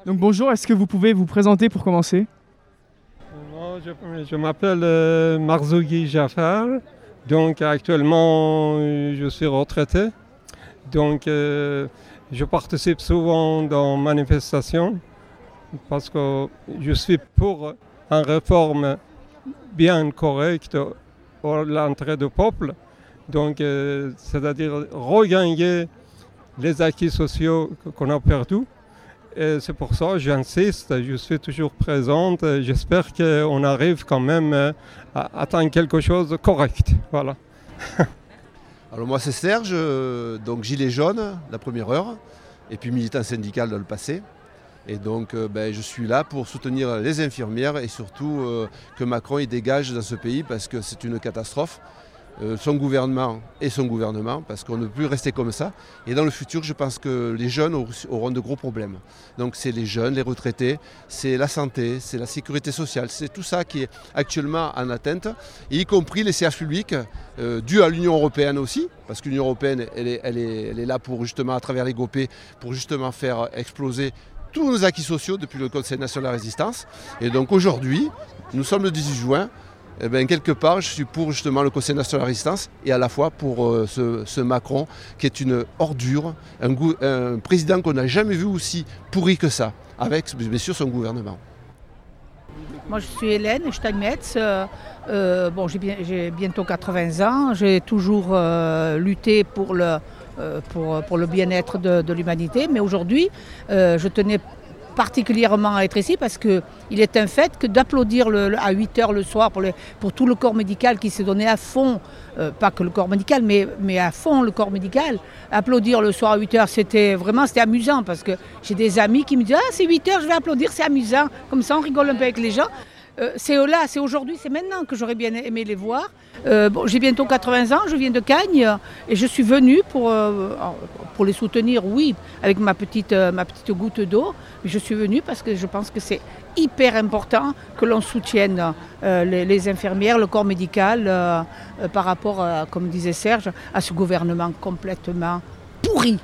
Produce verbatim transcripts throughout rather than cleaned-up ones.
Donc bonjour, est-ce que vous pouvez vous présenter pour commencer? Moi, je, je m'appelle euh, Marzougui Jafar. Donc actuellement, euh, je suis retraité. Donc euh, je participe souvent dans manifestations parce que je suis pour une réforme bien correcte à l'entrée du peuple. Donc euh, c'est-à-dire regagner les acquis sociaux qu'on a perdus. Et c'est pour ça que j'insiste, je suis toujours présente. J'espère qu'on arrive quand même à atteindre quelque chose de correct. Voilà. Alors moi c'est Serge, donc gilet jaune, la première heure, et puis militant syndical dans le passé. Et donc euh, ben, je suis là pour soutenir les infirmières et surtout euh, que Macron il dégage dans ce pays parce que c'est une catastrophe. Euh, son gouvernement et son gouvernement, parce qu'on ne peut plus rester comme ça. Et dans le futur, je pense que les jeunes auront de gros problèmes. Donc c'est les jeunes, les retraités, c'est la santé, c'est la sécurité sociale, c'est tout ça qui est actuellement en atteinte, et y compris les C H publics, euh, dû à l'Union européenne aussi, parce que l'Union européenne, elle est, elle est, elle est là pour justement, à travers les G O P, pour justement faire exploser tous nos acquis sociaux depuis le Conseil national de la résistance. Et donc aujourd'hui, nous sommes le dix-huit juin, Eh bien, quelque part, je suis pour justement le Conseil national de la résistance et à la fois pour euh, ce, ce Macron qui est une ordure, un, goût, un président qu'on n'a jamais vu aussi pourri que ça, avec bien sûr son gouvernement. Moi je suis Hélène Steinmetz, euh, euh, bon, j'ai, bien, j'ai bientôt quatre-vingts ans, j'ai toujours euh, lutté pour le, euh, pour, pour le bien-être de, de l'humanité, mais aujourd'hui euh, je tenais particulièrement à être ici parce qu'il est un fait que d'applaudir le, le, à huit heures le soir pour, les, pour tout le corps médical qui s'est donné à fond, euh, pas que le corps médical, mais, mais à fond le corps médical, applaudir le soir à huit heures, c'était vraiment c'était amusant parce que j'ai des amis qui me disent « Ah, c'est huit heures, je vais applaudir, c'est amusant ». Comme ça, on rigole un peu avec les gens. Euh, c'est là, c'est aujourd'hui, c'est maintenant que j'aurais bien aimé les voir. Euh, bon, j'ai bientôt quatre-vingts ans, je viens de Cagnes et je suis venue pour, euh, pour les soutenir, oui, avec ma petite, euh, ma petite goutte d'eau. Mais je suis venue parce que je pense que c'est hyper important que l'on soutienne euh, les, les infirmières, le corps médical euh, euh, par rapport, à, comme disait Serge, à ce gouvernement complètement pourri.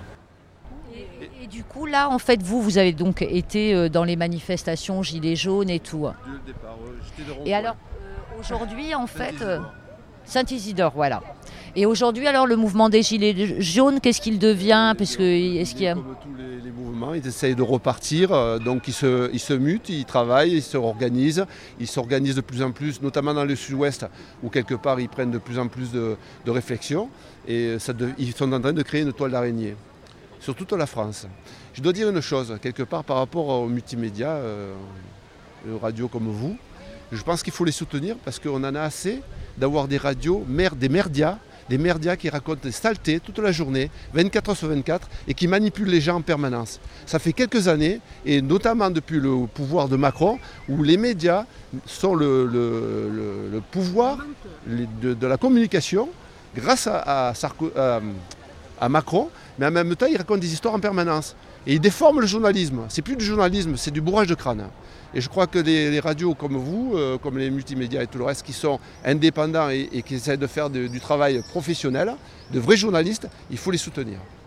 Et du coup, là, en fait, vous, vous avez donc été dans les manifestations Gilets jaunes et tout. Dès le départ, j'étais de et alors, euh, aujourd'hui, en fait, euh, Saint-Isidore, voilà. Et aujourd'hui, alors, le mouvement des Gilets jaunes, qu'est-ce qu'il devient? Parce que, est-ce qu'il y a... Comme tous les, les mouvements, ils essayent de repartir, euh, donc ils se, ils se mutent, ils travaillent, ils se organisent, ils s'organisent de plus en plus, notamment dans le sud-ouest, où quelque part ils prennent de plus en plus de, de réflexion, et ça de, ils sont en train de créer une toile d'araignée sur toute la France. Je dois dire une chose, quelque part par rapport aux multimédias, euh, aux radios comme vous, je pense qu'il faut les soutenir parce qu'on en a assez d'avoir des radios, des merdias, des merdias qui racontent des saletés toute la journée, vingt-quatre heures sur vingt-quatre, et qui manipulent les gens en permanence. Ça fait quelques années, et notamment depuis le pouvoir de Macron, où les médias sont le, le, le, le pouvoir de, de la communication grâce à, à, à, à Macron, mais en même temps, ils racontent des histoires en permanence. Et ils déforment le journalisme. C'est plus du journalisme, c'est du bourrage de crâne. Et je crois que les, les radios comme vous, euh, comme les multimédias et tout le reste, qui sont indépendants et, et qui essaient de faire de, du travail professionnel, de vrais journalistes, il faut les soutenir.